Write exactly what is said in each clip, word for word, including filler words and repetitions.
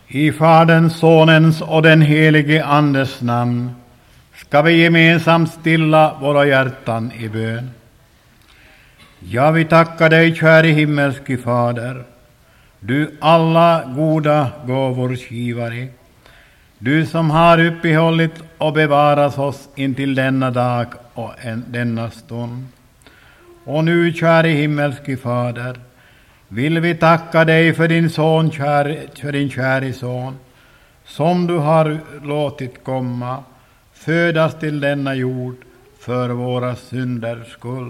I Faderns, Sonens och den helige Andes namn ska vi gemensamt stilla våra hjärtan i bön. Ja, vi tackar dig, käre himmelske Fader, du alla goda gåvors givare, du som har uppehållit och bevarat oss intill denna dag och en, denna stund. Och nu, käre himmelske Fader, vill vi tacka dig för din son, käre, för din käre son, som du har låtit komma, födas till denna jord för våra synders skull.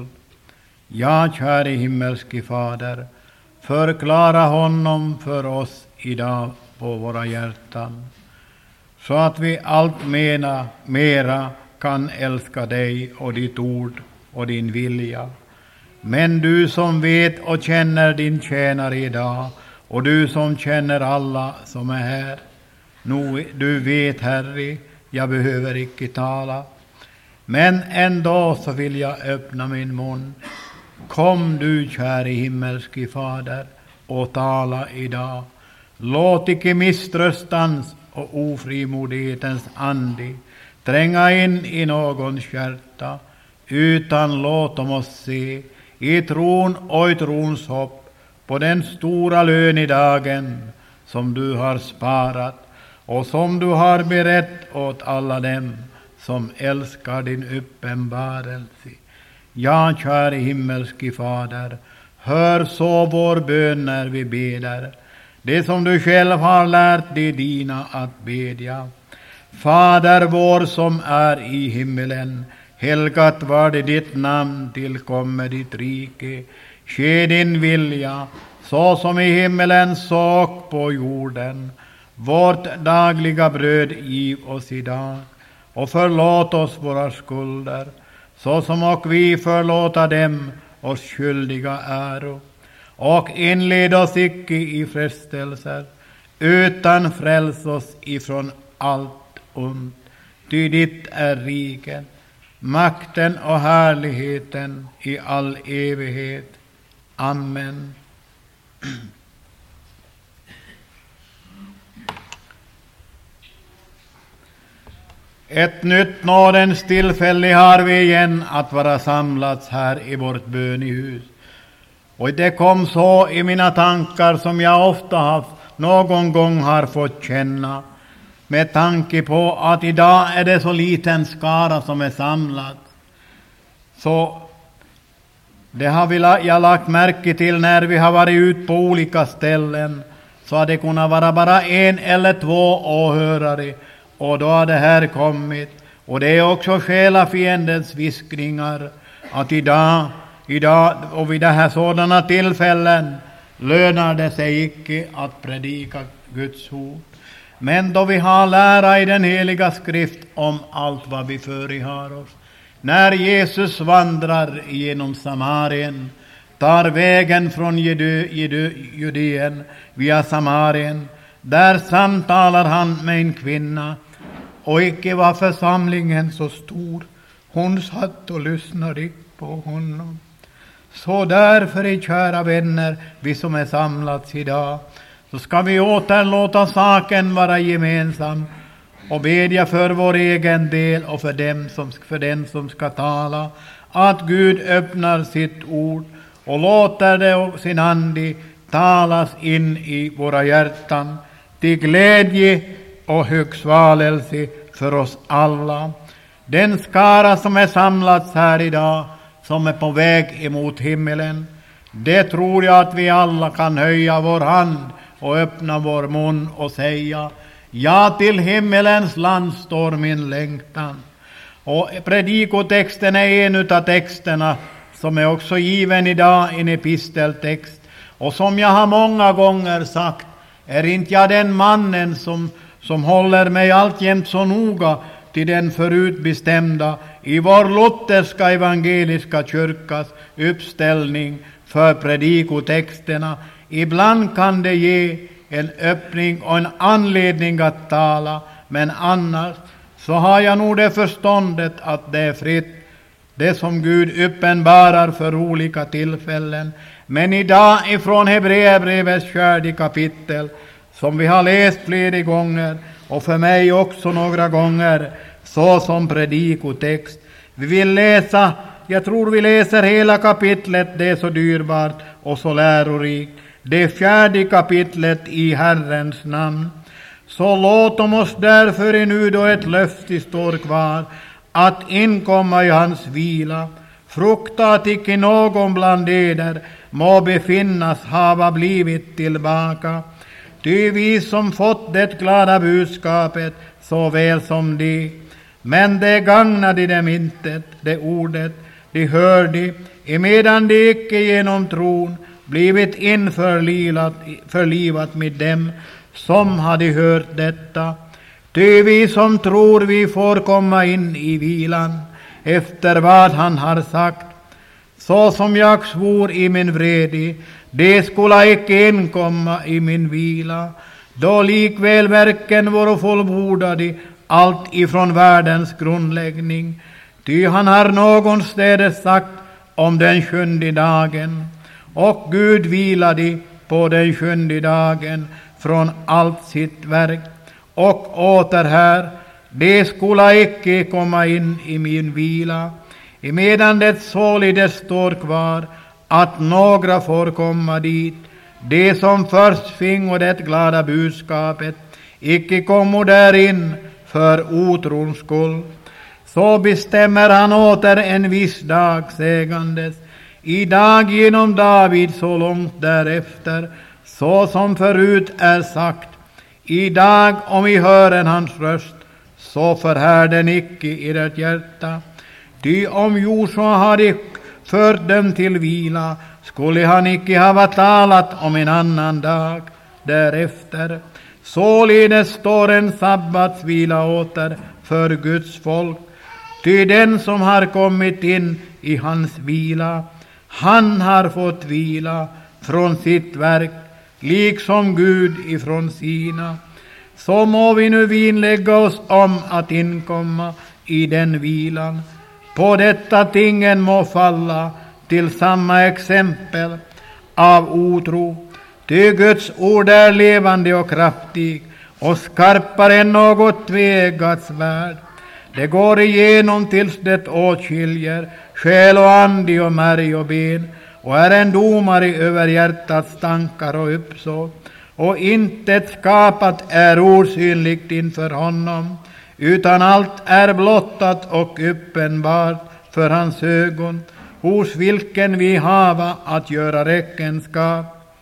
Ja, käre himmelske Fader, förklara honom för oss idag på våra hjärtan, så att vi allt mera, mera kan älska dig och ditt ord och din vilja. Men du som vet och känner din tjänare idag, och du som känner alla som är här, nu, du vet, Herre, jag behöver icke tala, men ändå så vill jag öppna min mun. Kom du, käre himmelske Fader, och tala idag. Låt icke misströstans och ofrimodighetens ande tränga in i någons hjärta, utan låt dem oss se i tron och i trons hopp på den stora lön i dagen som du har sparat och som du har berett åt alla dem som älskar din uppenbarelse. Ja, käre himmelske Fader, hör så vår bön när vi beder, det som du själv har lärt dig dina att bedja. Fader vår som är i himmelen, helgat var det ditt namn, tillkommer ditt rike. Ske din vilja, så som i himmelen så och på jorden. Vårt dagliga bröd giv oss idag, och förlåt oss våra skulder, så som och vi förlåta dem oss skyldiga äro. Och inled oss icke i frestelser, utan fräls oss ifrån allt ont. Ty ditt är riket, makten och härligheten i all evighet. Amen. Ett nytt nådens tillfälle har vi igen att vara samlats här i vårt bönehus. Och det kom så i mina tankar som jag ofta har, någon gång har fått känna, med tanke på att idag är det så liten skara som är samlad. Så det har vi, jag lagt märke till när vi har varit ut på olika ställen, så har det kunnat vara bara en eller två åhörare, och då har det här kommit. Och det är också själafiendens viskningar att idag, idag och vid det här sådana tillfällen lönar det sig icke att predika Guds ord. Men då vi har lära i den heliga skrift om allt vad vi förihar oss, när Jesus vandrar genom Samarien, tar vägen från Judö, Judö, Judeen via Samarien, där samtalar han med en kvinna, och icke var församlingen så stor. Hon satt och lyssnade på honom. Så därför, kära vänner, vi som är samlats idag, så ska vi återlåta saken vara gemensam och bedja för vår egen del och för dem som, för den som ska tala, att Gud öppnar sitt ord och låter det och sin ande talas in i våra hjärtan till glädje och högsvalelse för oss alla. Den skara som är samlats här idag, som är på väg emot himmelen, det tror jag att vi alla kan höja vår hand och öppna vår mun och säga: ja, till himmelens land står min längtan. Och predikotexten är en av texterna som är också given idag, en episteltext. Och som jag har många gånger sagt, är inte jag den mannen som, som håller mig alltjämt så noga till den förutbestämda i vår lutherska evangeliska kyrkas uppställning för predikotexterna. Ibland kan det ge en öppning och en anledning att tala, men annars så har jag nog det förståndet att det är fritt, det som Gud uppenbarar för olika tillfällen. Men idag ifrån Hebreerbrevets fjärde kapitel som vi har läst flera gånger och för mig också några gånger så som predikotext. Vi vill läsa, jag tror vi läser hela kapitlet, det är så dyrbart och så lärorikt. Det fjärde kapitlet i Herrens namn. Så låt oss därför nu då ett löfte står kvar att inkomma i hans vila. Frukta att icke någon bland eder må befinnas hava blivit tillbaka. Ty vi som fått det glada budskapet så väl som de. Men det gagnade dem inte, det ordet de hörde, emedan de icke genom tron blivit införlivat med dem som hade hört detta. Ty vi som tror vi får komma in i vilan efter vad han har sagt. Så som jag svor i min vrede, det skulle icke inkomma i min vila, då likväl verken vore fullbordade allt ifrån världens grundläggning. Ty han har någonstädes sagt om den sjunde dagen, och Gud vilade på den sjunde dagen från allt sitt verk. Och åter här, det skulle icke komma in i min vila, emedan det således står kvar att några får komma dit, de som först fingo det glada budskapet, icke kommo därin för otrons skull. Så bestämmer han åter en viss dag sägandes, i dag genom David så långt därefter, så som förut är sagt, i dag om I hören hans röst, så förhärden icke i det hjärta. Ty om Josua hade fört dem till vila, skulle han icke hava talat om en annan dag därefter. Således står en sabbatsvila åter för Guds folk. Ty den som har kommit in i hans vila, han har fått vila från sitt verk, liksom Gud ifrån sina. Så må vi nu vinlägga oss om att inkomma i den vilan. På detta tingen må falla till samma exempel av otro. Ty Guds ord är levande och kraftig och skarpare än något tveeggat svärd. Det går igenom tills det åtskiljer själ och ande och märg och ben, och är en domare över hjärtats tankar och uppsåt. Och intet skapat är osynligt inför honom, utan allt är blottat och uppenbart för hans ögon, hos vilken vi hava att göra räkenskap.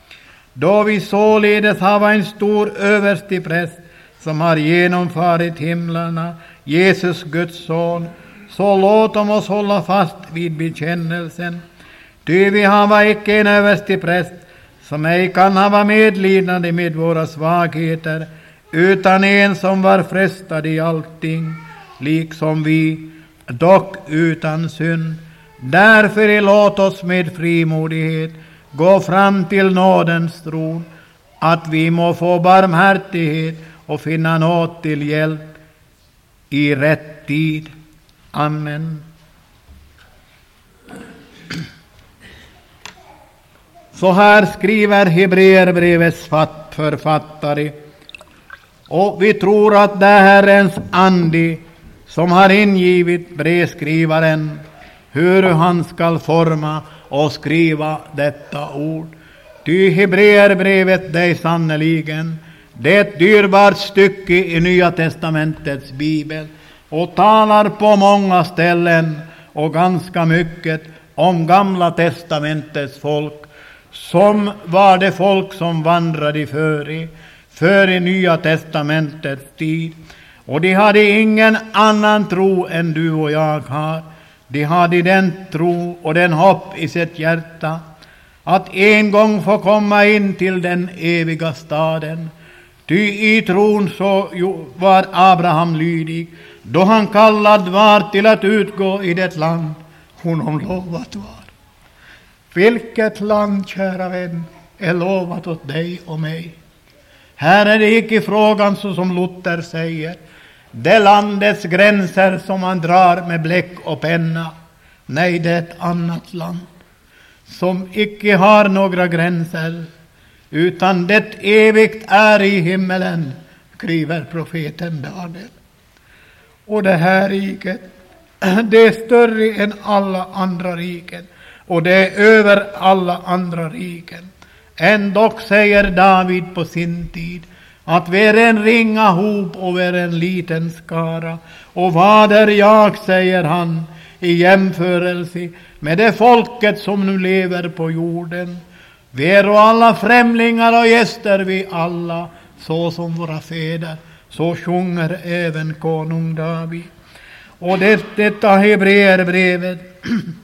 Då vi således hava en stor överstepräst som har genomfarit himlarna, Jesus Guds son, så låt oss hålla fast vid bekännelsen. Ty vi hava icke en överstepräst som ej kan hava medlidande med våra svagheter, utan en som var frestad i allting, liksom vi, dock utan synd. Därför låt oss med frimodighet gå fram till nådens tron, att vi må få barmhärtighet och finna nåd till hjälp i rätt tid. Amen. Så här skriver Hebreerbrevets författare, och vi tror att det är Herrens ande som har ingivit brevskrivaren hur han skall forma och skriva detta ord. Ty Hebreerbrevet, det är sannoliken det är ett dyrbart stycke i Nya testamentets bibel och talar på många ställen och ganska mycket om Gamla testamentets folk, som var det folk som vandrade före, före Nya testamentets tid. Och de hade ingen annan tro än du och jag har. De hade den tro och den hopp i sitt hjärta att en gång få komma in till den eviga staden. Ty i tron så var Abraham lydig, då han kallad var till att utgå i det land honom lovat var. Vilket land, kära vän, är lovat åt dig och mig? Här är det icke frågan så som Luther säger, det landets gränser som man drar med bläck och penna. Nej, det är ett annat land som icke har några gränser, utan det evigt är i himmelen, skriver profeten Daniel. Och det här riket, det är större än alla andra riken, och det är över alla andra riken. Ändock säger David på sin tid att vi är en ringa hop och vi är en liten skara. Och vad är jag, säger han, i jämförelse med det folket som nu lever på jorden. Vi är och alla främlingar och gäster vi alla, så som våra fäder. Så sjunger även konung David. Och det, detta Hebreerbrevet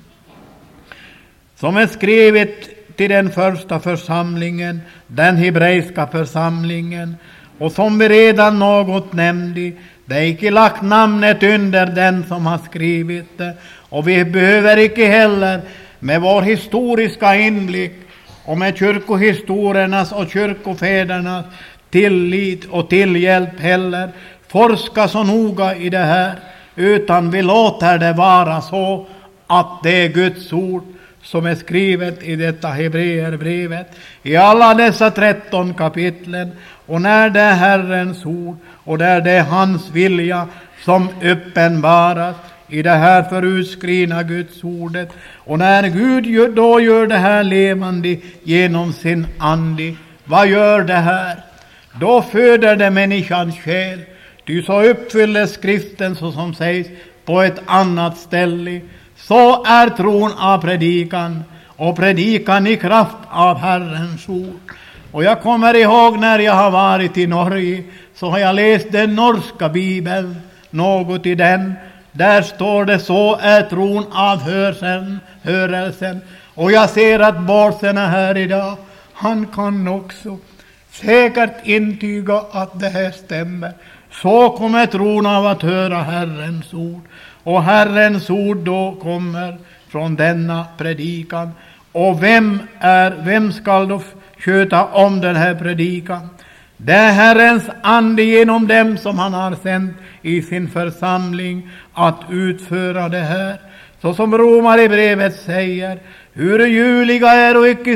som är skrivet till den första församlingen, den hebreiska församlingen, och som vi redan något nämnde, det är icke lagt namnet under den som har skrivit det, och vi behöver icke heller med vår historiska inblick och med kyrkohistoriernas och kyrkofädernas tillit och tillhjälp heller forska så noga i det här, utan vi låter det vara så att det är Guds ord som är skrivet i detta Hebreerbrevet, i alla dessa tretton kapitlen. Och när det är Herrens ord och där det är hans vilja som uppenbaras i det här förutskrivna Guds ordet, och när Gud då gör det här levande genom sin ande, vad gör det här? Då föder det människans själ. Ty så uppfyller skriften så som sägs på ett annat ställe. Så är tron av predikan, och predikan i kraft av Herrens ord. Och jag kommer ihåg när jag har varit i Norge, så har jag läst den norska bibeln, något i den. Där står det: så är tron av hörseln, hörelsen. Och jag ser att Borsen är här idag. Han kan också säkert intyga att det här stämmer. Så kommer tron av att höra Herrens ord. Och Herrens ord då kommer från denna predikan. Och vem är, vem skall då sköta om den här predikan? Det är Herrens ande genom dem som han har sänt i sin församling att utföra det här. Så som Romarbrevet säger: hur ljuvliga är och icke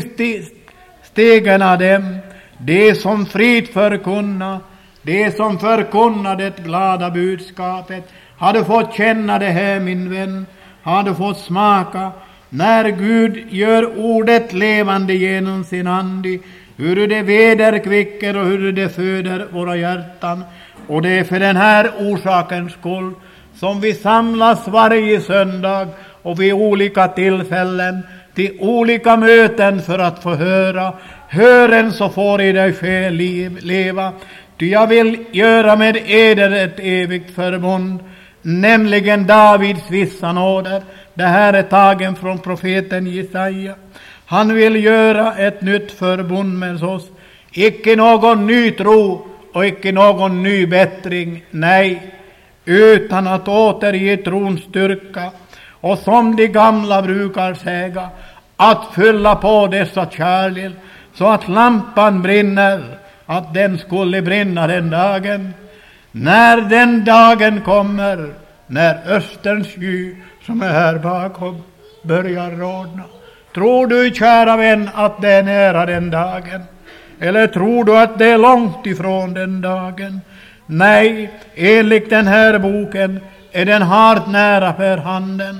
stegen av dem, det som frid förkunna, det som förkunnar det glada budskapet, hade fått känna det här, min vän, hade fått smaka när Gud gör ordet levande genom sin ande, hur det vederkvicker och hur det föder våra hjärtan. Och det är för den här orsakens skull som vi samlas varje söndag och vid olika tillfällen till olika möten för att få höra. Hören så får i dig själ leva. Ty jag vill göra med eder ett evigt förbund, nämligen Davids vissa nåder. Det här är tagen från profeten Jesaja. Han vill göra ett nytt förbund med oss. Icke någon ny tro och icke någon ny bättring, nej, utan att återge trons styrka. Och som de gamla brukar säga, att fylla på dessa kärl så att lampan brinner, att den skulle brinna den dagen. När den dagen kommer, när österns sky som är här bakom börjar rodna. Tror du, kära vän, att det är nära den dagen? Eller tror du att det är långt ifrån den dagen? Nej, enligt den här boken är den hart nära för handen.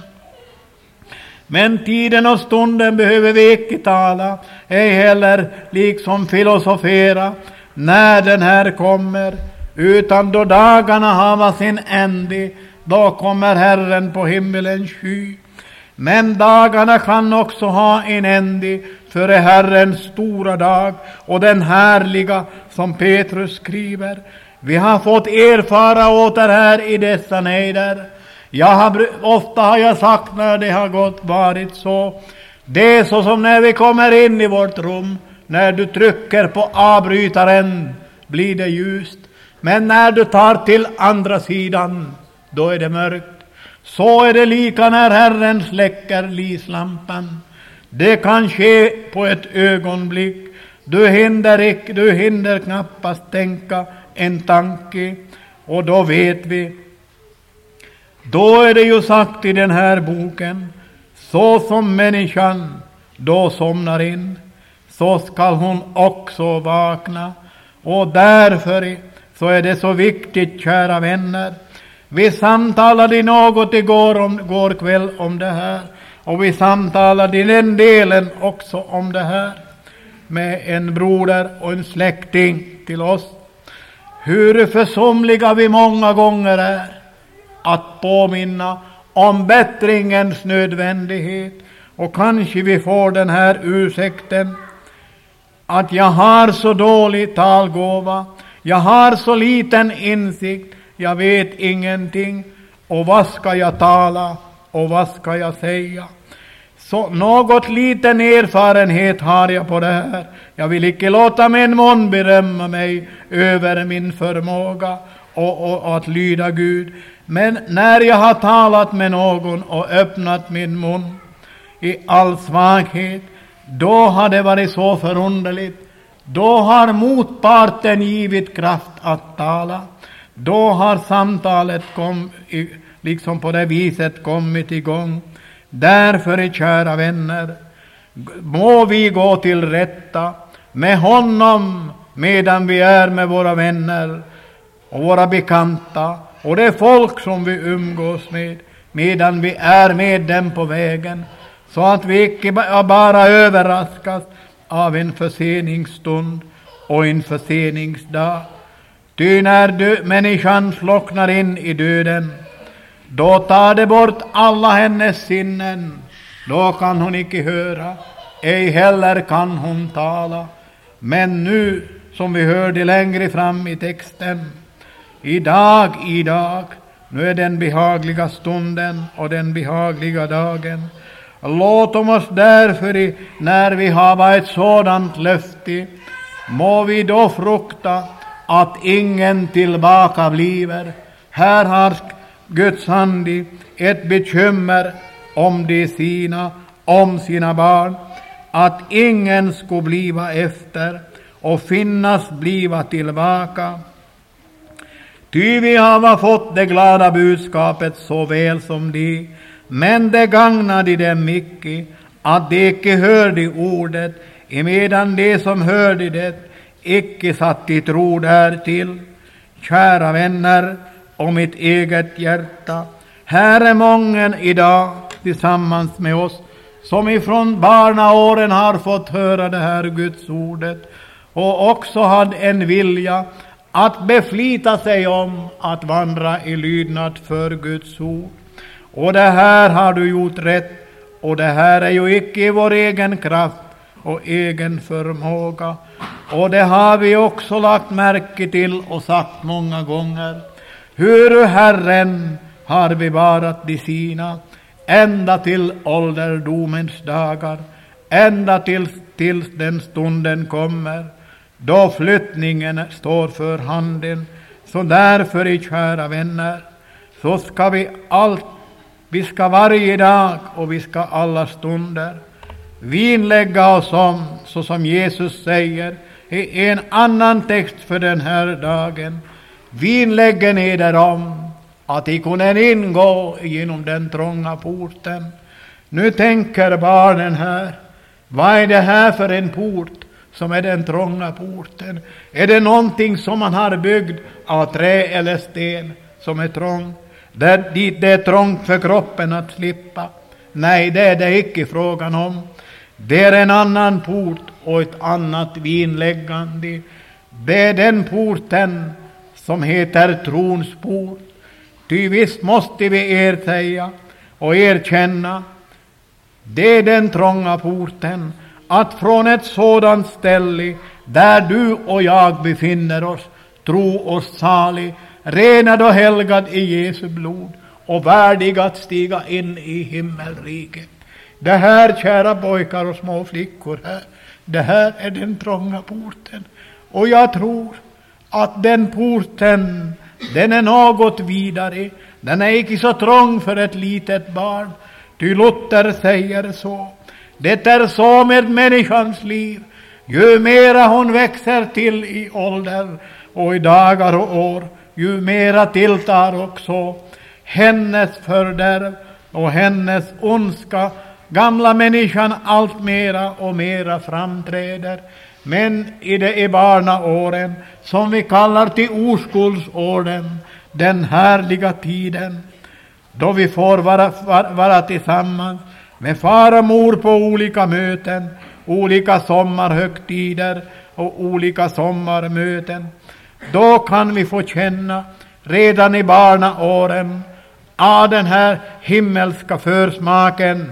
Men tiden och stunden behöver vi icke tala, ej heller liksom filosofera när den här kommer, utan då dagarna hava sin ände, då kommer Herren på himmelens sky. Men dagarna kan också ha en ände före Herrens stora dag och den härliga som Petrus skriver. Vi har fått erfara åter här i dessa nejder. Jag har, ofta har jag sagt när det har gått varit så. Det är så som när vi kommer in i vårt rum. När du trycker på avbrytaren blir det ljust. Men när du tar till andra sidan, då är det mörkt. Så är det lika när Herren släcker lyslampan. Det kan ske på ett ögonblick. Du hinner, du hinner knappast tänka en tanke. Och då vet vi. Då är det ju sagt i den här boken. Så som människan då somnar in, så skall hon också vakna. Och därför så är det så viktigt, kära vänner. Vi samtalade något igår om, går kväll om det här. Och vi samtalade i den delen också om det här med en broder och en släkting till oss. Hur försumliga vi många gånger är att påminna om bättringens nödvändighet. Och kanske vi får den här ursäkten att jag har så dålig talgåva, jag har så liten insikt, jag vet ingenting, och vad ska jag tala och vad ska jag säga? Så något liten erfarenhet har jag på det här. Jag vill inte låta min mun berömma mig över min förmåga och, och, och att lyda Gud. Men när jag har talat med någon och öppnat min mun i all svaghet, då har det varit så förunderligt. Då har motparten givit kraft att tala. Då har samtalet kom, liksom på det viset kommit igång. Därför, kära vänner, må vi gå till rätta med honom medan vi är med våra vänner och våra bekanta och det folk som vi umgås med, medan vi är med dem på vägen, så att vi inte bara överraskas av en förseningsstund och en förseningsdag. Ty när dö- människan slocknar in i döden, då tar det bort alla hennes sinnen. Då kan hon icke höra, ej heller kan hon tala. Men nu, som vi hörde längre fram i texten, idag, idag, nu är den behagliga stunden och den behagliga dagen. Låt oss därför, när vi har ett sådant löfte, må vi då frukta att ingen tillbaka bliver. Här har Guds ande ett bekymmer om de sina, om sina barn, att ingen skulle bliva efter och finnas bliva tillbaka. Ty vi har fått det glada budskapet så väl som de, men det gagnade dem icke att de icke hörde ordet, emedan de som hörde det icke satt i tro därtill. Kära vänner och mitt eget hjärta, här är mången idag tillsammans med oss som ifrån barnaåren har fått höra det här Guds ordet och också hade en vilja att beflita sig om att vandra i lydnad för Guds ord. Och det här har du gjort rätt, och det här är ju icke i vår egen kraft och egen förmåga. Och det har vi också lagt märke till och sagt många gånger, hur Herren har bevarat de sina ända till ålderdomens dagar, ända tills, tills den stunden kommer då flyttningen står för handen. Så därför, kära vänner, så ska vi allt, vi ska varje dag och vi ska alla stunder vinlägga oss om, så som Jesus säger i en annan text för den här dagen. Vinläggen eder om att de kunde ingå genom den trånga porten. Nu tänker barnen här, vad är det här för en port som är den trånga porten? Är det någonting som man har byggt av trä eller sten som är trångt, där dit det är trångt för kroppen att slippa? Nej, det är det icke frågan om. Det är en annan port och ett annat vinläggande. Det är den porten som heter trons port. Ty visst måste vi ersäga och erkänna, det är den trånga porten, att från ett sådant ställe där du och jag befinner oss, tro oss salig, renad och helgad i Jesu blod och värdig att stiga in i himmelriket. Det här, kära pojkar och små flickor här, det här är den trånga porten. Och jag tror att den porten, den är något vidare. Den är inte så trång för ett litet barn. Ty Luther säger så. Det är så med människans liv. Ju mera hon växer till i ålder och i dagar och år, ju mera tilltar också hennes fördärv och hennes ondska gamla människan allt mera och mera framträder. Men i det i barnaåren, som vi kallar till oskuldsåren, den härliga tiden, då vi får vara, vara, vara tillsammans med far och mor på olika möten, olika sommarhögtider och olika sommarmöten, då kan vi få känna redan i barnaåren av den här himmelska försmaken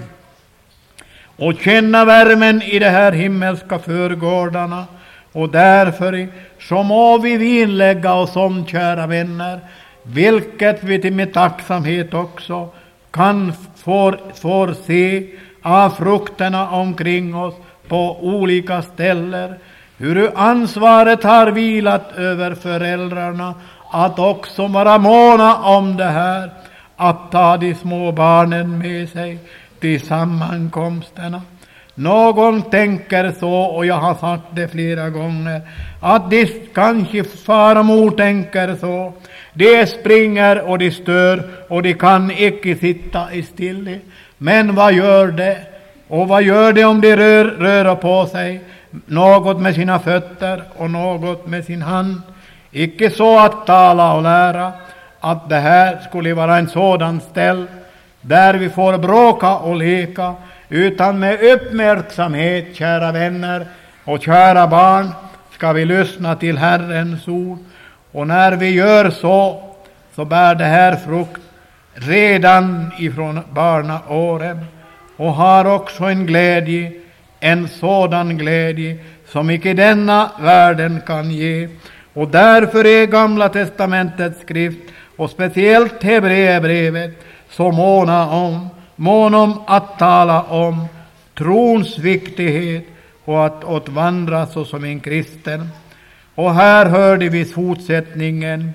och känna värmen i de här himmelska förgårdarna. Och därför så må vi vinlägga oss om, kära vänner, vilket vi till med tacksamhet också kan få får se av frukterna omkring oss på olika ställen, hur ansvaret har vilat över föräldrarna att också vara måna om det här, att ta de små barnen med sig till sammankomsterna. Någon tänker så, och jag har sagt det flera gånger, att de kanske far och mor tänker så. De springer och de stör och de kan icke sitta i stille. Men vad gör det? Och vad gör det om de rör, rör på sig? Något med sina fötter och något med sin hand. Icke så att tala och lära att det här skulle vara en sådan ställ där vi får bråka och leka, utan med uppmärksamhet, kära vänner och kära barn, ska vi lyssna till Herrens ord. Och när vi gör så, så bär det här frukt redan ifrån barnaåren och har också en glädje, en sådan glädje som icke denna världen kan ge. Och därför är Gamla testamentets skrift och speciellt Hebreerbrevet så måna om, mån om att tala om trons viktighet och att åtvandra så som en kristen. Och här hörde vi fortsättningen.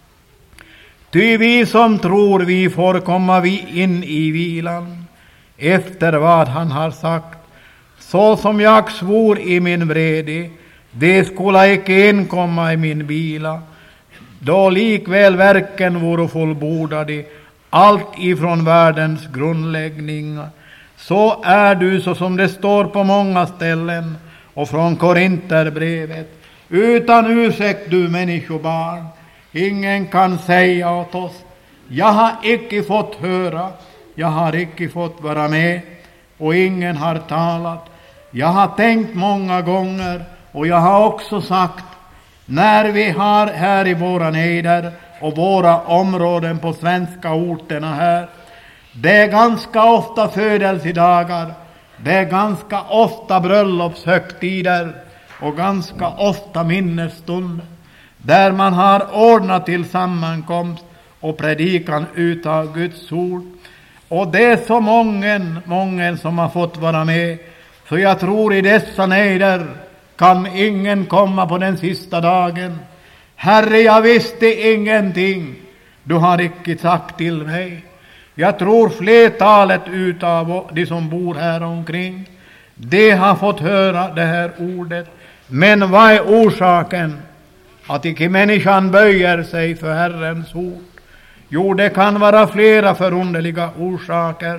Ty vi som tror, vi får komma vi in i vilan efter vad han har sagt. Så som jag svor i min vrede, det skulle icke inkomma i min vila, då likväl verken vore fullbordade, allt ifrån världens grundläggningar. Så är du, så som det står på många ställen och från Korinterbrevet. Utan ursäkt, du människobarn, ingen kan säga åt oss, jag har icke fått höra, jag har icke fått vara med, och ingen har talat. Jag har tänkt många gånger, och jag har också sagt, när vi har här i våra nejder och våra områden på svenska orterna här, det är ganska ofta födelsedagar, det är ganska ofta bröllopshögtider och ganska ofta minnesstunder, där man har ordnat till sammankomst och predikan utav Guds ord. Och det är så många, många som har fått vara med, så jag tror i dessa nejder kan ingen komma på den sista dagen. Herre, jag visste ingenting, du har icke sagt till mig. Jag tror flertalet utav de som bor här omkring, de har fått höra det här ordet. Men vad är orsaken att icke människan böjer sig för Herrens ord? Jo, det kan vara flera förunderliga orsaker.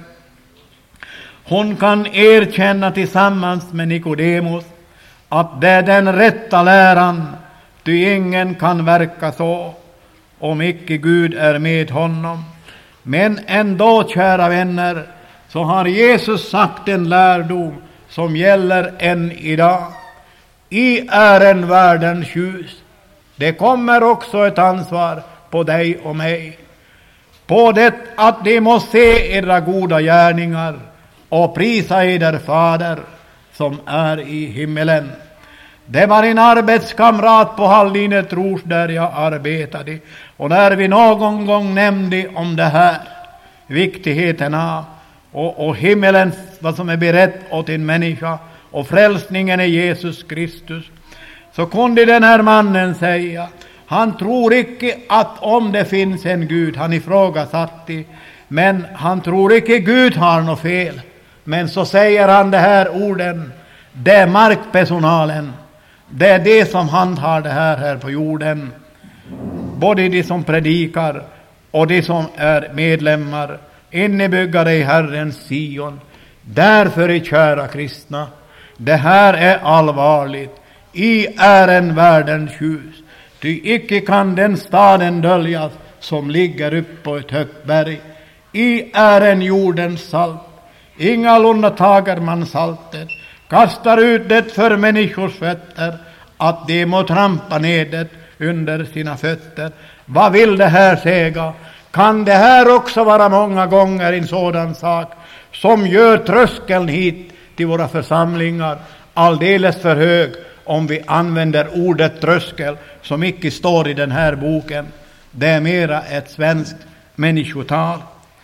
Hon kan erkänna tillsammans med Nikodemus att det är den rätta läran, ty ingen kan verka så om icke Gud är med honom. Men ändå, kära vänner, så har Jesus sagt en lärdom som gäller än idag. I är en världens ljus. Det kommer också ett ansvar på dig och mig. På det att de måste se era goda gärningar och prisa eder fader som är i himmelen. Det var en arbetskamrat på Hallinet Ros där jag arbetade. Och när vi någon gång nämnde om det här, viktigheterna och, och himmelen, vad som är berett åt en människa, och frälsningen är Jesus Kristus, så kunde den här mannen säga, han tror icke att om det finns en Gud, han ifrågasatte, men han tror icke Gud har något fel. Men så säger han det här orden, det är markpersonalen, det är det som handhar det här här på jorden. Både de som predikar och de som är medlemmar, innebyggare i Herrens Sion. Därför är kära kristna, det här är allvarligt. I är en världens ljus, ty icke kan den staden döljas som ligger upp på ett högt berg. I är en jordens salt, ingalunda tager man saltet, kastar ut det för människors fötter, att de må trampa ned det under sina fötter. Vad vill det här säga? Kan det här också vara många gånger en sådan sak som gör tröskeln hit till våra församlingar alldeles för hög, om vi använder ordet tröskel som icke står i den här boken? Det är mera ett svenskt människotal.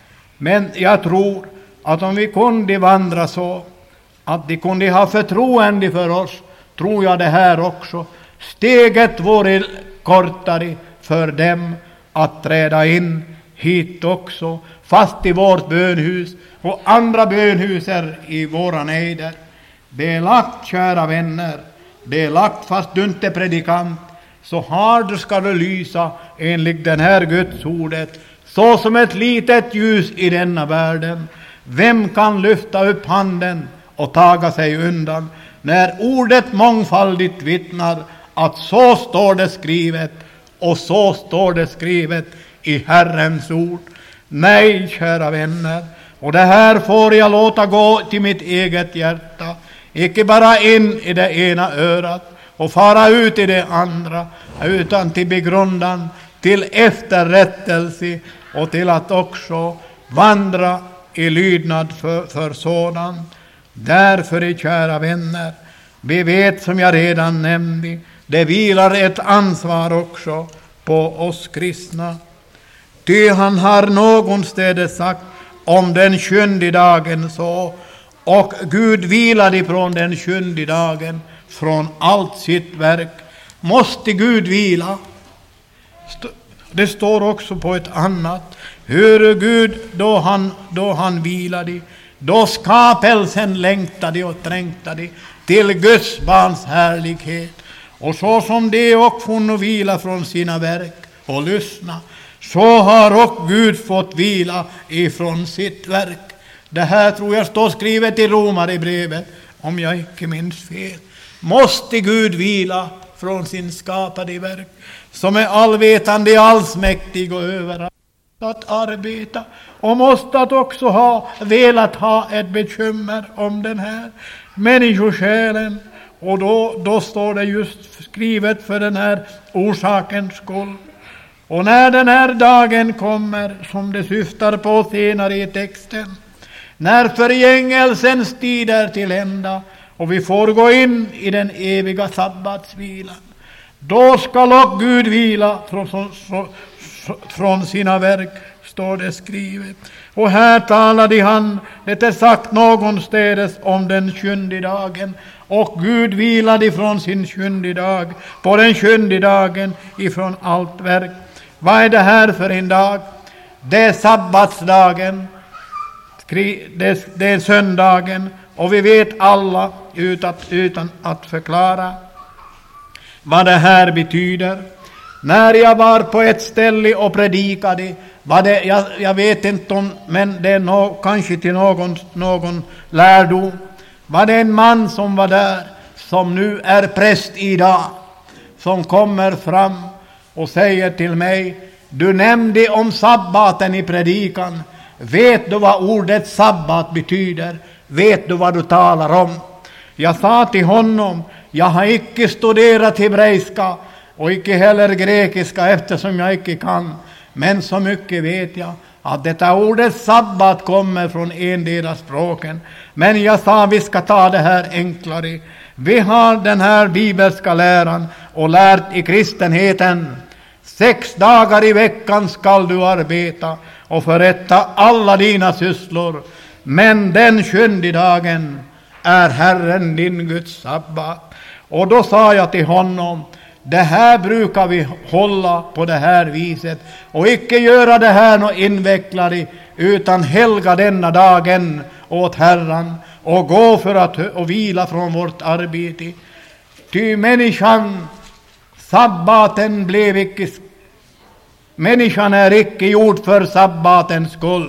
Men jag tror att om vi kunde vandra så att de kunde ha förtroende för oss, tror jag det här också steget vore kortare för dem att träda in hit också, fast i vårt bönhus och andra bönhuser i våra nejder. Det är lagt, kära vänner, det är lagt, fast du inte är predikant, så hard ska du lysa enligt den här Guds ordet, så som ett litet ljus i denna världen. Vem kan lyfta upp handen och taga sig undan, när ordet mångfaldigt vittnar att så står det skrivet, och så står det skrivet i Herrens ord? Nej, kära vänner, och det här får jag låta gå till mitt eget hjärta, icke bara in i det ena örat och fara ut i det andra, utan till begrundan, till efterrättelse och till att också vandra i lydnad för, för sådan. Därför, kära vänner, vi vet, som jag redan nämnde, det vilar ett ansvar också på oss kristna. Ty han har någonstans sagt om den sjunde dagen så, och Gud vilade ifrån den sjunde dagen från allt sitt verk. Måste Gud vila? Det står också på ett annat, hur Gud då han, då han vilade, då skapelsen längtade och trängtade till Guds barns härlighet. Och så som det och funno vila från sina verk och lyssna, så har och Gud fått vila ifrån sitt verk. Det här tror jag står skrivet i Romarbrevet, om jag inte minns fel. Måste Gud vila från sin skapade verk, som är allvetande, allsmäktig och överallt att arbeta, och måste att också ha velat ha ett bekymmer om den här människosjälen. Och då, då står det just skrivet för den här orsakens skull. Och när den här dagen kommer, som det syftar på senare i texten, när förgängelsens tid är till ända och vi får gå in i den eviga sabbatsvilan, då skall och Gud vila från, från, från sina verk, står det skrivet. Och här talade han, det är sagt någonstans om den sjunde dagen, och Gud vilade ifrån sin sjunde dag, på den sjunde dagen ifrån allt verk. Vad är det här för en dag? Det är sabbatsdagen, det är söndagen, och vi vet alla utan, utan att förklara vad det här betyder. När jag var på ett ställe och predikade, var det, jag, jag vet inte om, men det är no, kanske till någon, någon lärdom, var det en man som var där, som nu är präst idag, som kommer fram och säger till mig: du nämnde om sabbaten i predikan. Vet du vad ordet sabbat betyder? Vet du vad du talar om? Jag sa till honom: jag har icke studerat hebreiska och icke heller grekiska, eftersom jag icke kan. Men så mycket vet jag, att detta ordet sabbat kommer från endera språken. Men jag sa, vi ska ta det här enklare. Vi har den här bibelska läran och lärt i kristenheten: sex dagar i veckan skall du arbeta och förrätta alla dina sysslor, men den sjunde dagen är Herren din Guds sabbat. Och då sa jag till honom: det här brukar vi hålla på det här viset, och icke göra det här något invecklare, utan helga denna dagen åt Herren och gå för att och vila från vårt arbete. Ty människan, sabbaten blev icke, människan är icke gjord för sabbatens skull,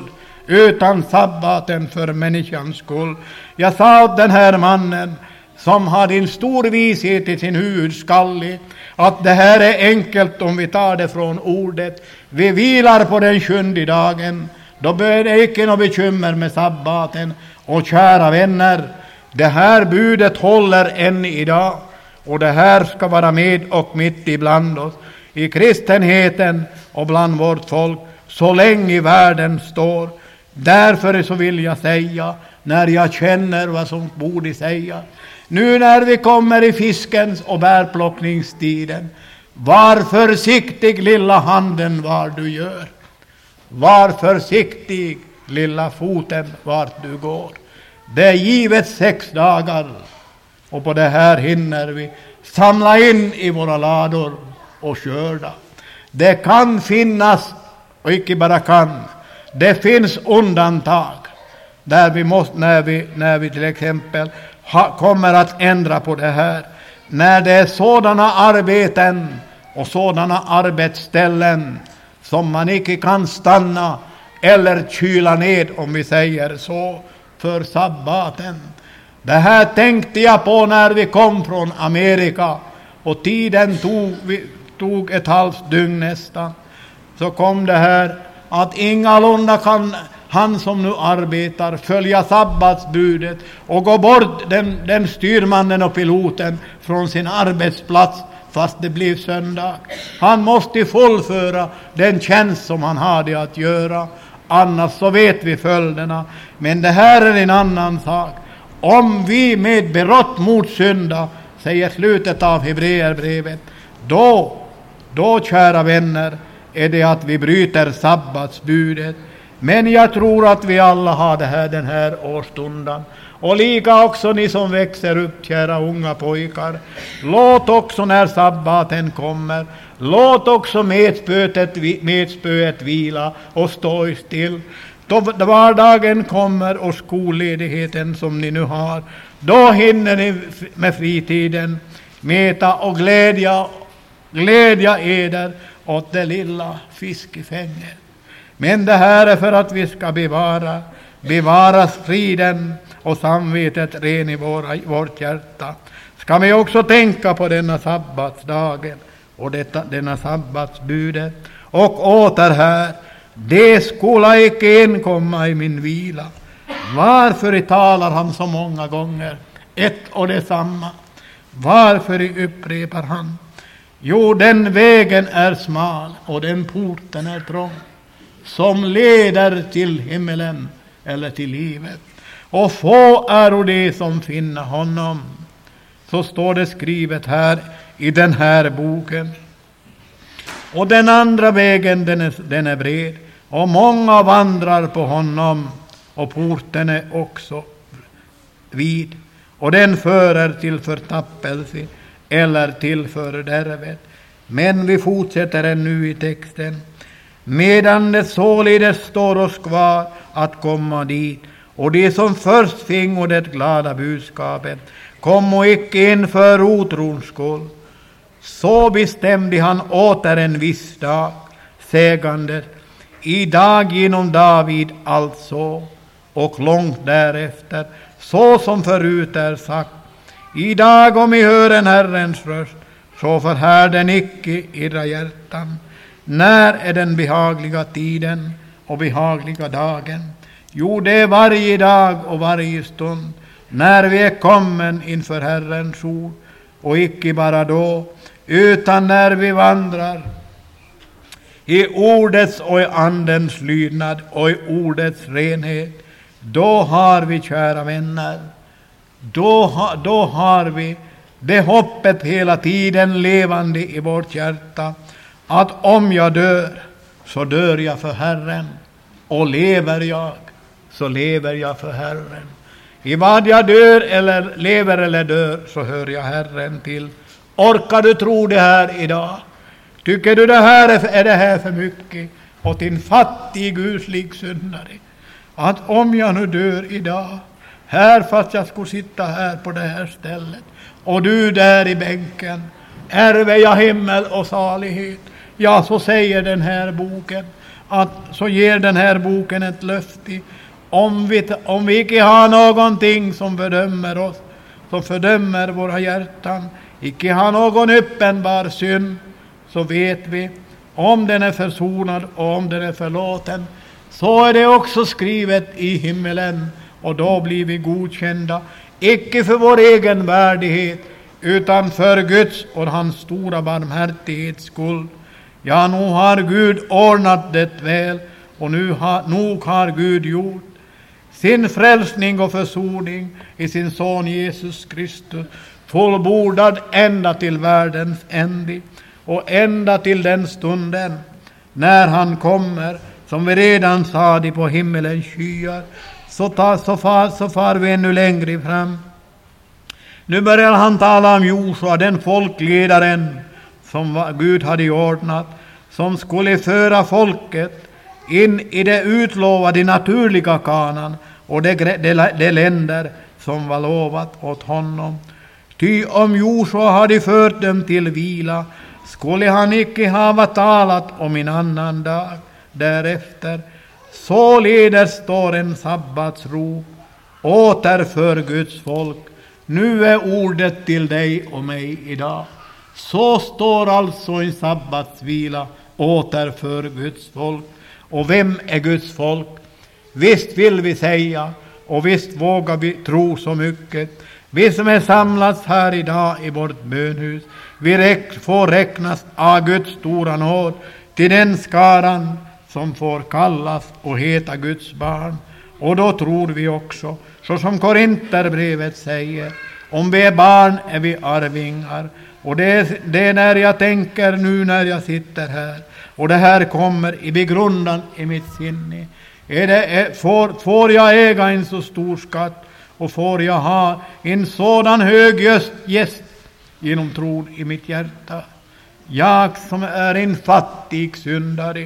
utan sabbaten för människans skull. Jag sa åt den här mannen som hade en stor vishet i sin huvudskalle att det här är enkelt om vi tar det från ordet. Vi vilar på den sjunde dagen. Då blir det icke något bekymmer med sabbaten. Och kära vänner, det här budet håller än idag. Och det här ska vara med och mitt ibland oss. I kristenheten och bland vårt folk. Så länge världen står. Därför så vill jag säga, när jag känner vad som borde säga. Nu när vi kommer i fiskens och bärplockningstiden. Var försiktig lilla handen var du gör. Var försiktig lilla foten vart du går. Det är givet sex dagar. Och på det här hinner vi samla in i våra lador och skörda. Det kan finnas, och icke bara kan. Det finns undantag. Där vi måste, när vi, när vi till exempel ha, kommer att ändra på det här. När det är sådana arbeten och sådana arbetsställen som man icke kan stanna eller kyla ned, om vi säger så, för sabbaten. Det här tänkte jag på när vi kom från Amerika och tiden tog, vi, tog ett halvt dygn nästan. Så kom det här att ingalunda kan han som nu arbetar följa sabbatsbudet och gå bort den, den styrmannen och piloten från sin arbetsplats fast det blev söndag. Han måste fullföra den tjänst som han hade att göra. Annars så vet vi följderna. Men det här är en annan sak. Om vi med berått mot synda, säger slutet av Hebreerbrevet, då, då kära vänner, är det att vi bryter sabbatsbudet. Men jag tror att vi alla har det här den här årstundan. Och lika också ni som växer upp, kära unga pojkar. Låt också när sabbaten kommer, låt också medspöet, medspöet vila och stå still. Då vardagen kommer och skolledigheten som ni nu har, då hinner ni med fritiden mäta och glädja, glädja eder åt det lilla fiskefänget. Men det här är för att vi ska bevara, bevara friden och samvetet ren i våra, vårt hjärta. Ska vi också tänka på denna sabbatsdagen och detta, denna sabbatsbudet. Och åter här, det skola icke inkomma i min vila. Varför talar han så många gånger ett och detsamma? Varför upprepar han? Jo, den vägen är smal och den porten är trång som leder till himmelen eller till livet. Och få är det som finner honom. Så står det skrivet här i den här boken. Och den andra vägen, den är, den är bred. Och många vandrar på honom. Och porten är också vid. Och den förer till förtappelse eller till fördärvet. Men vi fortsätter ännu i texten. Medan det således står oss kvar att komma dit. Och de som först fingo det glada budskapet kom och icke inför otrons skull. Så bestämde han åter en viss dag, sägande, i dag genom David alltså, och långt därefter, så som förut är sagt, i dag om I hör en Herrens röst, så förhär den icke era hjärtan. När är den behagliga tiden och behagliga dagen? Jo, det är varje dag och varje stund, när vi är kommen inför Herrens ord, och icke bara då, utan när vi vandrar i ordets och i andens lydnad och i ordets renhet. Då har vi, kära vänner, då, ha, då har vi det hoppet hela tiden levande i vårt hjärta, att om jag dör, så dör jag för Herren, och lever jag, så lever jag för Herren. I vad jag dör eller lever eller dör, så hör jag Herren till. Orkar du tro det här idag? Tycker du det här är, är det här för mycket åt en fattig guslig syndare? Att om jag nu dör idag, här fast jag skulle sitta här på det här stället, och du där i bänken, ärver jag himmel och salighet. Ja, så säger den här boken, att så ger den här boken ett löfte. Om vi, om vi icke har någonting som fördömer oss, som fördömer våra hjärtan, icke har någon uppenbar synd, så vet vi, om den är försonad och om den är förlåten, så är det också skrivet i himmelen, och då blir vi godkända, icke för vår egen värdighet, utan för Guds och hans stora barmhärtighets skull. Ja, nu har Gud ordnat det väl, och nu har, nog har Gud gjort sin frälsning och försoning i sin son Jesus Kristus, fullbordad ända till världens ände, och ända till den stunden när han kommer, som vi redan sa det på himmelens skyar, så, ta, så, far, så far vi ännu längre fram. Nu börjar han tala om Josua, den folkledaren som Gud hade ordnat, som skulle föra folket in i det utlovade naturliga Kanan och det, det, det länder som var lovat åt honom. Ty om Josua hade fört dem till vila, skulle han icke hava talat om en annan dag därefter. Således står en sabbatsro åter för Guds folk. Nu är ordet till dig och mig idag. Så står alltså en sabbatsvila åter för Guds folk. Och vem är Guds folk? Visst vill vi säga, och visst vågar vi tro så mycket. Vi som är samlats här idag i vårt bönhus, vi räck, får räknas av Guds stora nåd till den skaran som får kallas och heta Guds barn. Och då tror vi också, så som Korinterbrevet säger, om vi är barn är vi arvingar. Och det är, det är när jag tänker nu när jag sitter här, och det här kommer i begrundan i mitt sinne. Är det, är, får, får jag äga en så stor skatt, och får jag ha en sådan hög gäst, gäst genom tron i mitt hjärta? Jag som är en fattig syndare,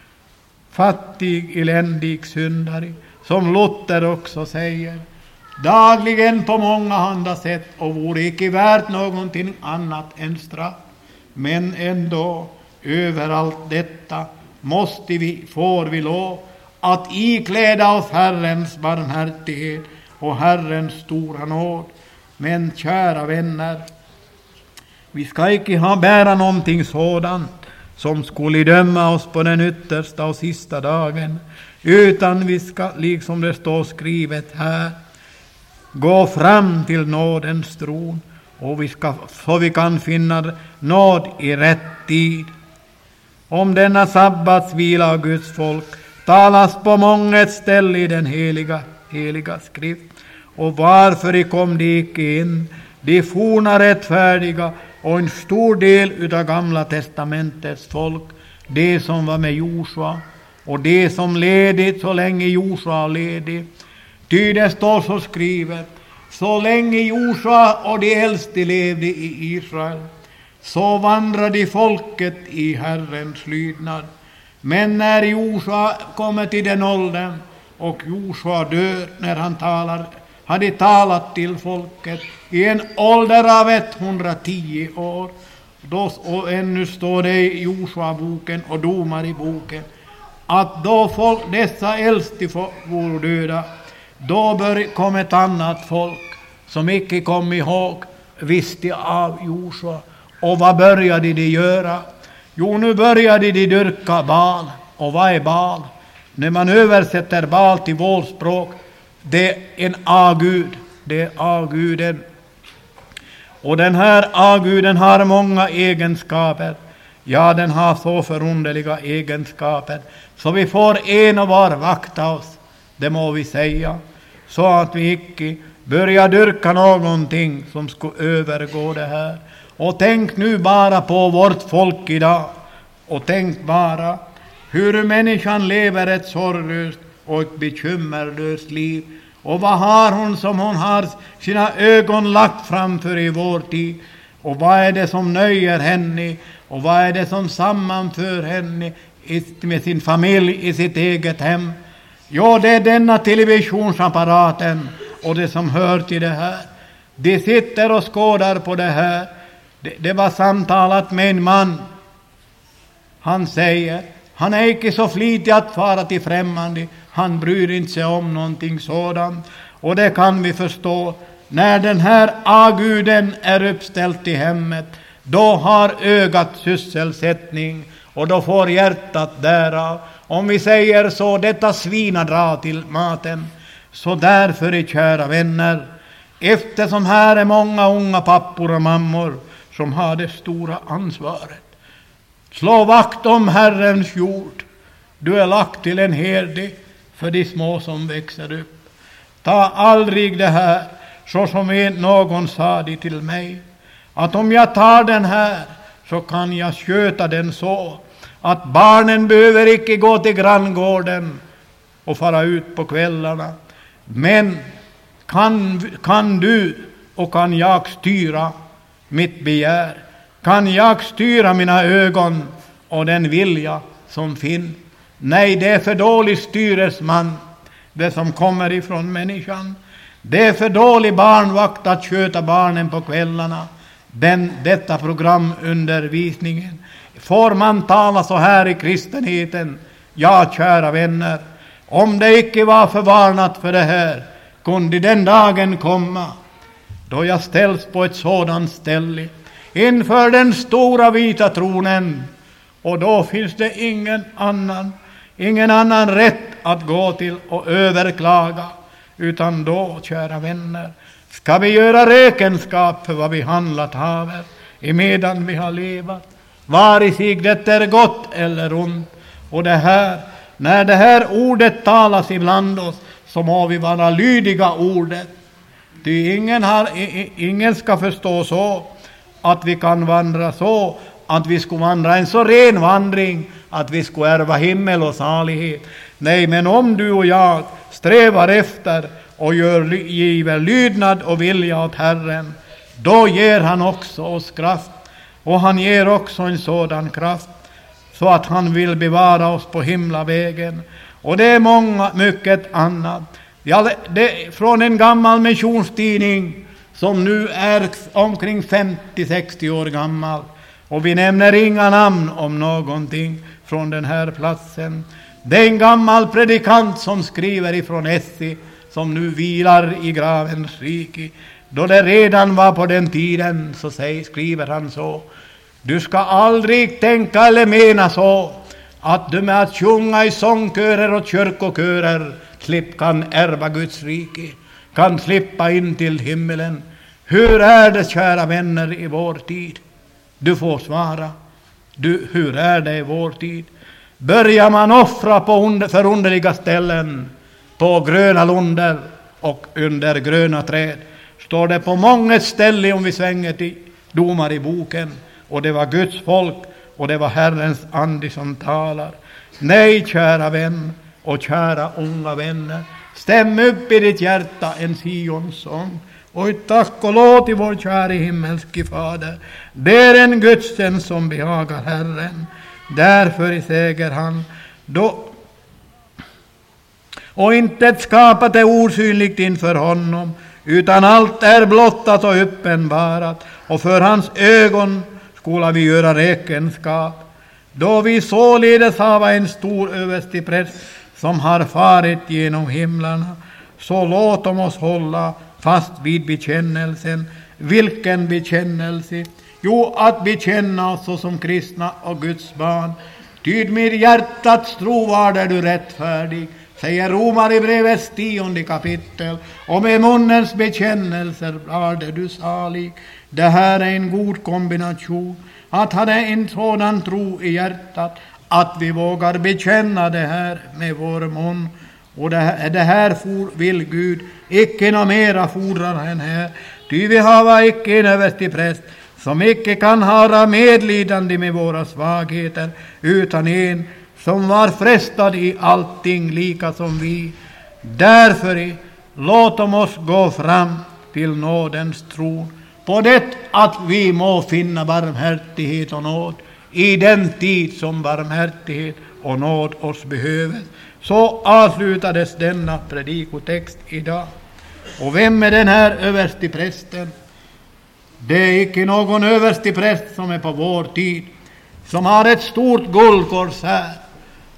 fattig, eländig syndare, som Luther också säger, dagligen på många andra sätt, och vore icke värt någonting annat än straff. Men ändå, överallt detta måste vi, får vi lov att ikläda oss Herrens barmhärtighet och Herrens stora nåd. Men kära vänner, vi ska icke ha bära någonting sådant som skulle döma oss på den yttersta och sista dagen, utan vi ska, liksom det står skrivet här, gå fram till nådens tron, och vi ska, så vi kan finna nåd i rätt tid. Om denna sabbatsvila av Guds folk talas på många ett ställe i den heliga, heliga skrift. Och varför kom de icke in? De forna rättfärdiga och en stor del av gamla testamentets folk, de som var med Josua och de som ledit så länge Josua ledit. Ty det står så skrivet, så länge Josua och de äldste levde i Israel, så vandrade folket i Herrens lydnad. Men när Josua kommer till den åldern, och Josua dör när han talar, hade talat till folket i en ålder av etthundratio år, då, och ännu står det i Josua-boken och Domar-boken, att då folk, dessa äldste vore döda, då bör kom ett annat folk som icke kom ihåg, visste av Josua. Och vad började de göra? Jo, nu började de dyrka Baal. Och vad är Baal? När man översätter Baal till vårt språk, det är en avgud. Det är avguden. Och den här avguden har många egenskaper. Ja, den har så förunderliga egenskaper, så vi får en och var vakta oss, det må vi säga, så att vi icke börjar dyrka någonting som ska övergå det här. Och tänk nu bara på vårt folk idag, och tänk bara hur människan lever ett sorglöst och ett bekymmerlöst liv. Och vad har hon som hon har sina ögon lagt framför i vår tid? Och vad är det som nöjer henne? Och vad är det som sammanför henne med sin familj i sitt eget hem? Jo, det är denna televisionsapparaten och det som hör till det här. De sitter och skådar på det här. Det, det var samtalat med en man. Han säger Han är icke så flitig att fara till främmande. Han bryr inte sig om någonting sådant. Och det kan vi förstå. När den här aguden är uppställd i hemmet, då har ögat sysselsättning och då får hjärtat därav. Om vi säger så, detta svina dra till maten. Så därför, kära vänner, eftersom här är många unga pappor och mammor som har det stora ansvaret. Slå vakt om Herrens jord. Du är lagt till en herde för de små som växer upp. Ta aldrig det här, så som någon sa det till mig, att om jag tar den här så kan jag sköta den så att barnen behöver icke gå till granngården och fara ut på kvällarna. Men kan, kan du och kan jag styra mitt begär? Kan jag styra mina ögon och den vilja som finns? Nej, det är för dålig styresman, det som kommer ifrån människan. Det är för dålig barnvakt att sköta barnen på kvällarna. Den, detta programundervisningen. Får man tala så här i kristenheten? Ja, kära vänner, om det icke var förvarnat för det här, kunde den dagen komma då jag ställs på ett sådant ställe inför den stora vita tronen, och då finns det ingen annan ingen annan rätt att gå till och överklaga, utan då, kära vänner, ska vi göra räkenskap för vad vi handlat haver emedan vi har levat, vare sig det är gott eller ont. Och det här, när det här ordet talas ibland oss, så må vi vara lydiga ordet. Ty ingen, har, ingen ska förstå så att vi kan vandra så, att vi skulle vandra en så ren vandring att vi skulle ärva himmel och salighet. Nej, men om du och jag strävar efter och gör, giver lydnad och vilja åt Herren, då ger han också oss kraft. Och han ger också en sådan kraft så att han vill bevara oss på himlavägen. Och det är många, mycket annat. Ja, det, från en gammal missionstidning som nu är omkring femtio sextio år gammal. Och vi nämner inga namn om någonting från den här platsen. Det är en gammal predikant som skriver ifrån Essi, som nu vilar i gravens rike. Då det redan var på den tiden, så säger, skriver han så: du ska aldrig tänka eller mena så att du med att sjunga i sångkörer och kyrkokörer slipp kan ärva Guds rike, kan slippa in till himmelen. Hur är det, kära vänner, i vår tid? Du får svara. Du, hur är det i vår tid? Börjar man offra på förunderliga ställen, på gröna lunder och under gröna träd? Står det på många ställen, om vi svänger till domar i boken, och det var Guds folk och det var Herrens ande som talar. Nej, kära vän och kära unga vänner, stäm upp i ditt hjärta en Sionssång och ett tack och lov till vår kära himmelske Fader. Det är en gudstjänst som behagar Herren. Därför säger han då, och inte skapat är osynligt inför honom, utan allt är blottat och uppenbarat, och för hans ögon skola vi göra räkenskap. Då vi således hava en stor överstepräst som har farit genom himlarna, så låt oss hålla fast vid bekännelsen. Vilken bekännelse? Jo, att bekänna oss som kristna och Guds barn. Tyd med hjärtats tro var du rättfärdig, säger Romarbrevets tionde kapitel, och med munnens bekännelser var du salig. Det här är en god kombination, att ha en sådan tro i hjärtat att vi vågar bekänna det här med vår mun. Och det här, det här for, vill Gud icke nå mera fordrar än här. Ty vi har icke en överstepräst som icke kan ha medlidande med våra svagheter, utan en som var frestad i allting lika som vi. Därför låt oss gå fram till nådens tron, på det att vi må finna barmhärtighet och nåd i den tid som barmhärtighet och nåd oss behöver. Så avslutades denna predikotext idag. Och vem är den här översteprästen? Det är icke någon överstepräst som är på vår tid, som har ett stort guldkors här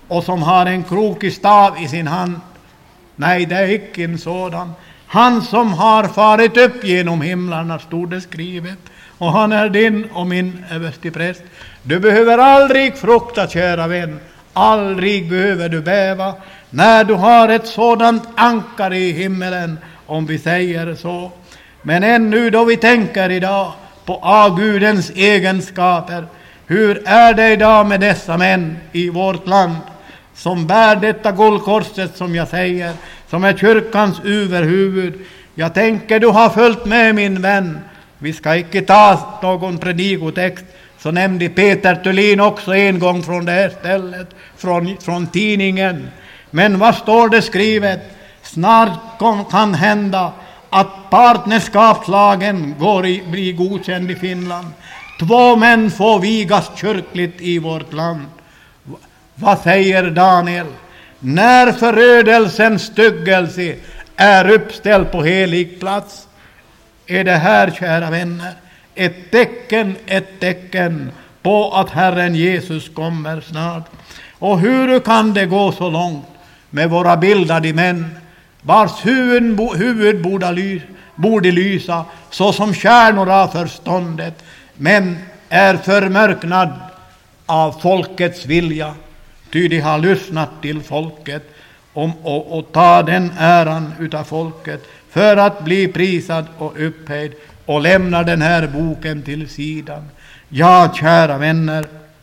och som har en krokig stav i sin hand. Nej, det är icke en sådan. Han som har farit upp genom himlarna, stod det skrivet. Och han är din och min överstepräst. Du behöver aldrig frukta, kära vän. Aldrig behöver du bäva. När du har ett sådant ankare i himmelen, om vi säger så. Men ännu då vi tänker idag på avgudens egenskaper. Hur är det idag med dessa män i vårt land som bär detta guldkorset, som jag säger, som är kyrkans överhuvud? Jag tänker du har följt med, min vän. Vi ska icke ta någon predikotext. Så nämnde Peter Thulin också en gång från det här stället, från, från tidningen. Men vad står det skrivet? Snart kom, kan hända att partnerskapslagen går i, blir godkänd i Finland. Två män får vigas kyrkligt i vårt land. Vad säger Daniel? När förödelsens styggelse är uppställd på helig plats, är det här, kära vänner, ett tecken, ett tecken på att Herren Jesus kommer snart. Och hur kan det gå så långt med våra bildade män, vars huvud, huvud borde, ly, borde lysa så som stjärnor av förståndet, men är förmörknad av folkets vilja, ty de har lyssnat till folket om, och, och ta den äran utav folket för att bli prisad och upphöjd, och lämnar den här boken till sidan. Ja, kära vänner,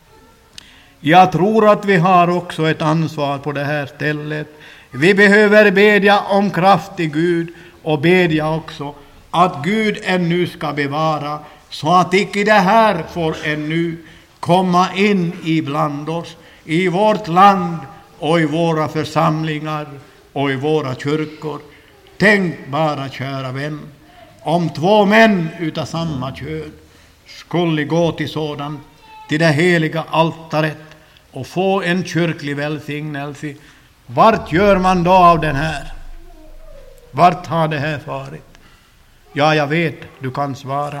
jag tror att vi har också ett ansvar på det här stället. Vi behöver bedja om kraft i Gud, och bedja också att Gud ännu ska bevara, så att icke det här får ännu komma in ibland oss, i vårt land och i våra församlingar och i våra kyrkor. Tänk bara, kära vän, om två män utav samma kön skulle gå till sådan, till det heliga altaret och få en kyrklig välsignelse. Vart gör man då av den här? Vart har det här farit? Ja, jag vet, du kan svara.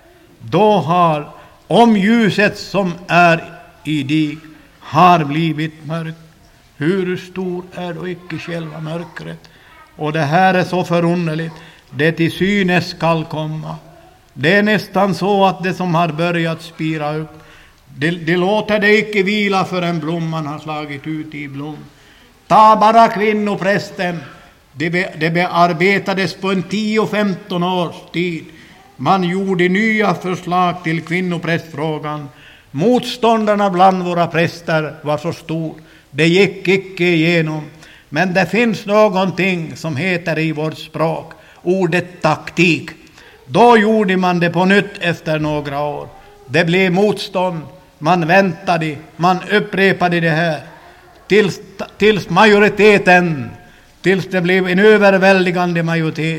Då har, om ljuset som är i dig har blivit mörkt, hur stor är då icke själva mörkret? Och det här är så förunderligt. Det till synes skall komma. Det är nästan så att det som har börjat spira upp, det, det låter det icke vila förrän blomman har slagit ut i blom. Ta bara kvinnoprästen. Det, be, det bearbetades på en tio femton års tid. Man gjorde nya förslag till kvinnoprästfrågan. Motståndarna bland våra präster var så stor. Det gick icke igenom. Men det finns någonting som heter i vårt språk ordet taktik. Då gjorde man det på nytt efter några år. Det blev motstånd. Man väntade. Man upprepade det här. Tills, tills majoriteten, tills det blev en överväldigande majoritet.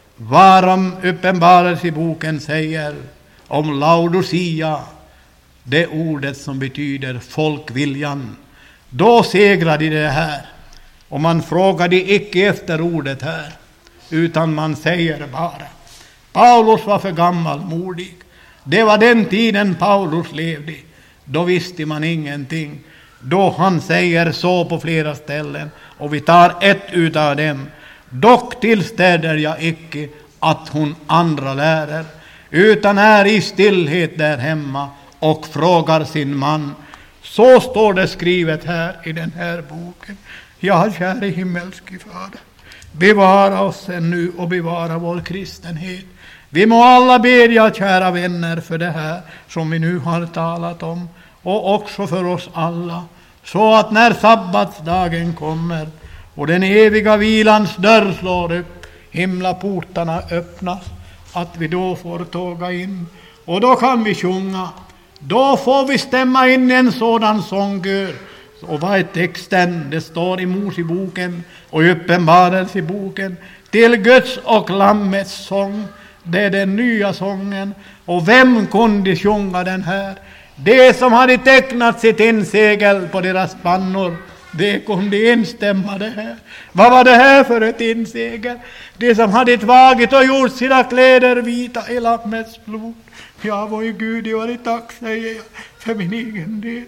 Varom uppenbarelseboken säger om Laodicea, det ordet som betyder folkviljan. Då segrade det här. Och man frågade icke efter ordet här, utan man säger bara. Paulus var för gammalmodig. Det var den tiden Paulus levde. Då visste man ingenting. Då han säger så på flera ställen. Och vi tar ett utav dem. Dock tillstäder jag icke att hon andra lärer, utan är i stillhet där hemma och frågar sin man. Så står det skrivet här i den här boken. Ja, käre himmelske Fader, bevara oss ännu och bevara vår kristenhet. Vi må alla bedja, kära vänner, för det här som vi nu har talat om, och också för oss alla, så att när sabbatsdagen kommer och den eviga vilans dörr slår upp, himlaportarna öppnas, att vi då får tåga in, och då kan vi sjunga. Då får vi stämma in en sådan sångkör. Och vad är texten? Det står i Moseboken och i Uppenbarelseboken. Till Guds och Lammets sång. Det är den nya sången. Och vem kunde sjunga den här? Det som hade tecknat sitt insegel på deras pannor, det kunde instämma det här. Vad var det här för ett insegel? Det som hade tagit och gjort sina kläder vita i Lammets blod. Ja, vår Gud, jag är tack, säger jag, för min egen del.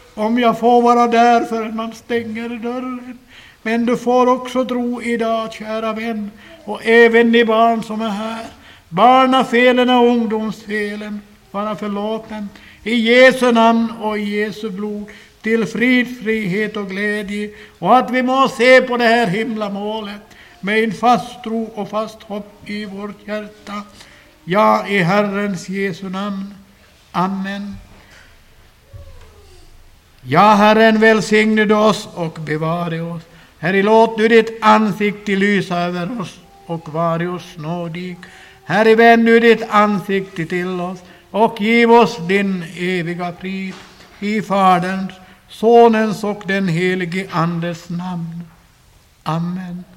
om jag får vara där förrän man stänger dörren. Men du får också tro idag, kära vän, och även de barn som är här. Barnafelen och ungdomsfelen vara förlåten. I Jesu namn och i Jesu blod, till frid, frihet och glädje, och att vi må se på det här himlamålet med en fast tro och fast hopp i vårt hjärta. Ja, i Herrens Jesu namn. Amen. Ja, Herren välsigne du oss och bevare oss. Herre, låt du ditt ansikte lysa över oss och vare oss nådig. Herre, vänd du ditt ansikte till oss och giv oss din eviga frid. I Faderns, Sonens och den helige Andes namn. Amen.